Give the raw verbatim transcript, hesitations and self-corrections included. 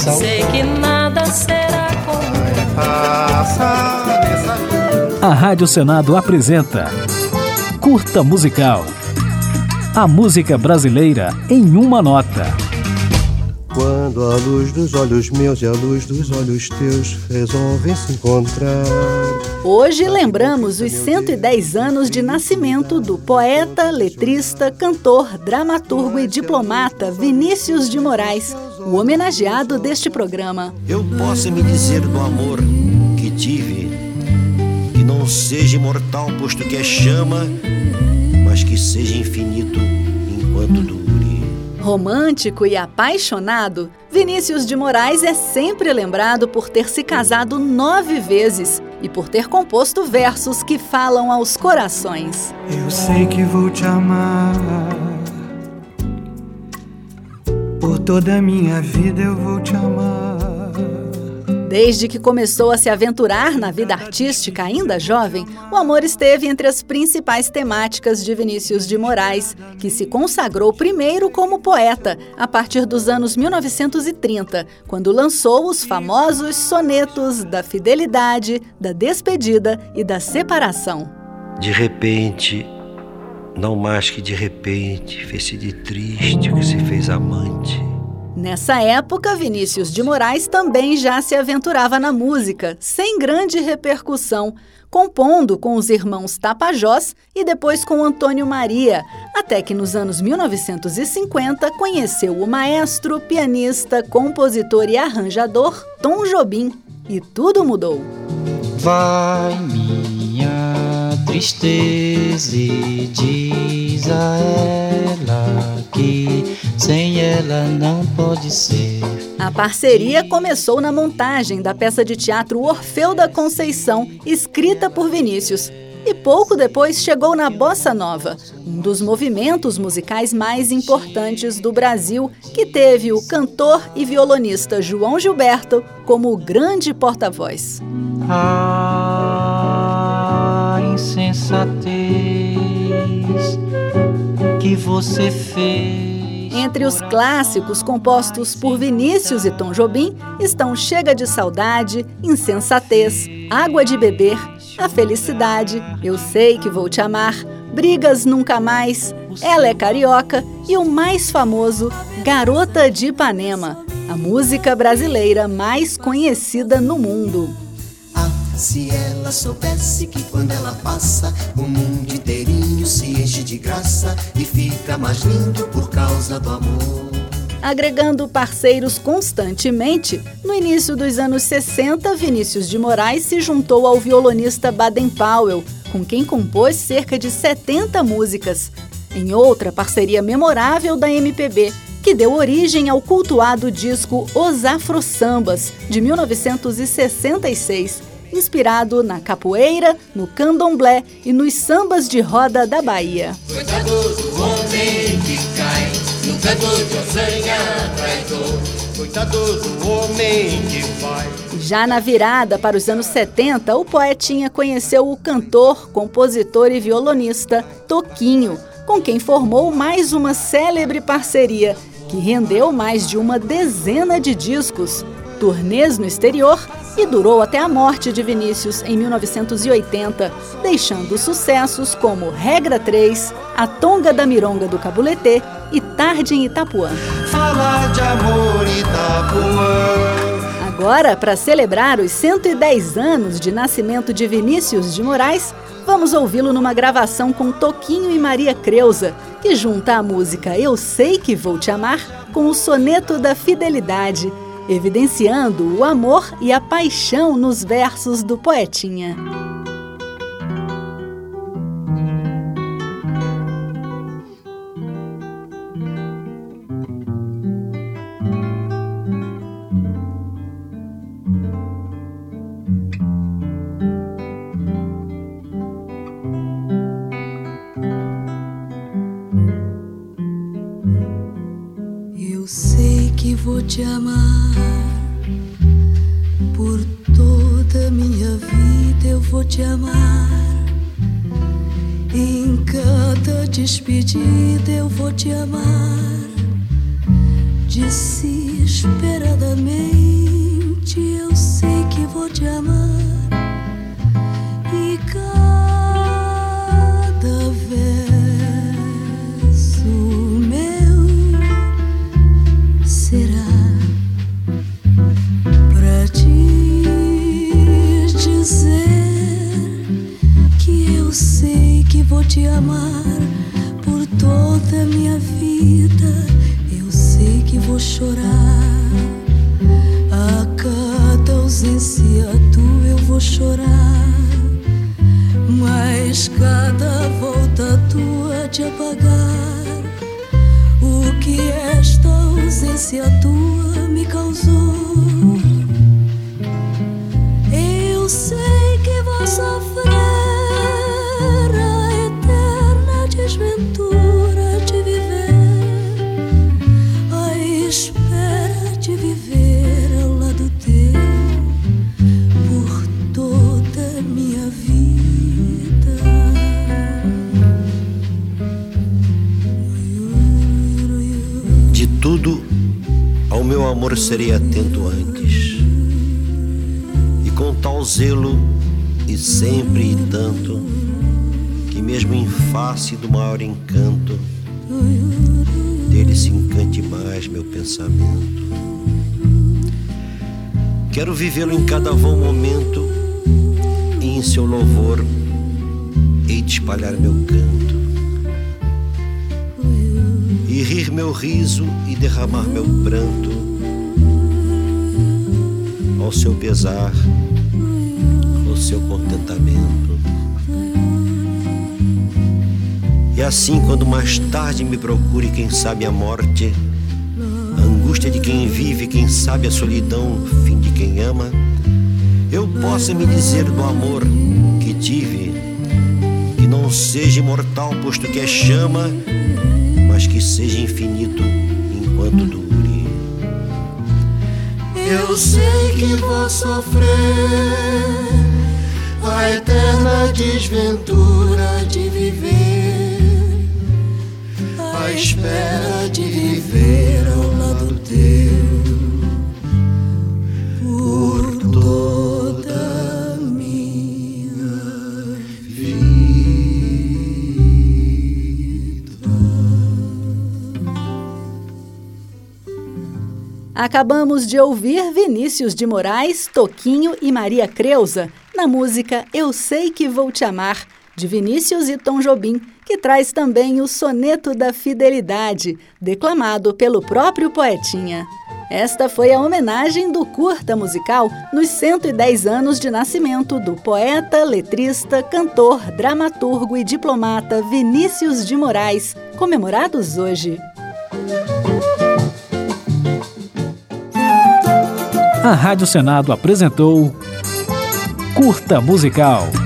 Atenção. Sei que nada será como A Rádio Senado apresenta Curta Musical. A música brasileira em uma nota. Quando a luz dos olhos meus e a luz dos olhos teus resolvem se encontrar. Hoje lembramos os cento e dez anos de nascimento do poeta, letrista, cantor, dramaturgo e diplomata Vinícius de Moraes, o homenageado deste programa. Eu posso me dizer do amor que tive, que não seja imortal, posto que é chama, mas que seja infinito enquanto dure. Romântico e apaixonado, Vinícius de Moraes é sempre lembrado por ter se casado nove vezes e por ter composto versos que falam aos corações. Eu sei que vou te amar, por toda a minha vida eu vou te amar. Desde que começou a se aventurar na vida artística ainda jovem, o amor esteve entre as principais temáticas de Vinícius de Moraes, que se consagrou primeiro como poeta, a partir dos anos mil novecentos e trinta, quando lançou os famosos sonetos da fidelidade, da despedida e da separação. De repente, não mais que de repente, fez-se de triste o que se fez amante. Nessa época, Vinícius de Moraes também já se aventurava na música, sem grande repercussão, compondo com os irmãos Tapajós e depois com Antônio Maria, até que nos anos mil novecentos e cinquenta conheceu o maestro, pianista, compositor e arranjador Tom Jobim, e tudo mudou. Vai minha tristeza e diz a ela que sem ela não pode ser. A parceria começou na montagem da peça de teatro Orfeu da Conceição, escrita por Vinícius. E pouco depois chegou na Bossa Nova, um dos movimentos musicais mais importantes do Brasil, que teve o cantor e violonista João Gilberto como o grande porta-voz. A insensatez que você fez. Entre os clássicos compostos por Vinícius e Tom Jobim estão Chega de Saudade, Insensatez, Água de Beber, A Felicidade, Eu Sei Que Vou Te Amar, Brigas Nunca Mais, Ela é Carioca e o mais famoso, Garota de Ipanema, a música brasileira mais conhecida no mundo. Ah, se ela soubesse que quando ela passa, o mundo inteirinho se enche de graça e fica mais lindo por causa do amor. Agregando parceiros constantemente, no início dos anos sessenta, Vinícius de Moraes se juntou ao violonista Baden Powell, com quem compôs cerca de setenta músicas, em outra parceria memorável da M P B, que deu origem ao cultuado disco Os Afro Sambas, de mil novecentos e sessenta e seis, inspirado na capoeira, no candomblé e nos sambas de roda da Bahia. Coitado do homem que cai no canto de ossanha traidor. Coitado do homem que vai. Já na virada para os anos setenta, o poetinha conheceu o cantor, compositor e violonista Toquinho, com quem formou mais uma célebre parceria, que rendeu mais de uma dezena de discos, turnês no exterior e durou até a morte de Vinícius em mil novecentos e oitenta, deixando sucessos como Regra três, A Tonga da Mironga do Cabuletê e Tarde em Itapuã. Falar de amor Itapuã. Agora, para celebrar os cento e dez anos de nascimento de Vinícius de Moraes, vamos ouvi-lo numa gravação com Toquinho e Maria Creuza, que junta a música Eu Sei Que Vou Te Amar com o soneto da fidelidade, evidenciando o amor e a paixão nos versos do poetinha. Eu sei que vou te amar, por toda minha vida eu vou te amar. Em cada despedida eu vou te amar. De si Inesperadamente eu sei que vou te amar, e cada verso meu será pra te dizer que eu sei que vou te amar por toda a minha vida. Eu sei que vou chorar a cada ausência tua, eu vou chorar, mas cada volta tua te apagar o que esta ausência tua me causou. Eu sei que vou sofrer a eterna desventura de viver, a espera de viver ao lado teu por toda a minha vida. De tudo ao meu amor serei atento antes, e com tal zelo e sempre e tanto, que mesmo em face do maior encanto, dele se encante mais meu pensamento. Quero vivê-lo em cada vão momento, e em seu louvor hei de espalhar meu canto, e rir meu riso e derramar meu pranto ao seu pesar, ao seu contentamento. E assim, quando mais tarde me procure, quem sabe a morte, a angústia de quem vive, quem sabe a solidão, fim de quem ama, eu possa me dizer do amor que tive, que não seja imortal, posto que é chama, mas que seja infinito enquanto dure. Eu sei que vou sofrer a eterna desventura de viver, a espera de viver ao lado teu por toda a minha vida. Acabamos de ouvir Vinícius de Moraes, Toquinho e Maria Creuza, na música Eu Sei Que Vou Te Amar, de Vinícius e Tom Jobim, que traz também o Soneto da Fidelidade, declamado pelo próprio poetinha. Esta foi a homenagem do Curta Musical nos cento e dez anos de nascimento do poeta, letrista, cantor, dramaturgo e diplomata Vinícius de Moraes, comemorados hoje. A Rádio Senado apresentou Curta Musical.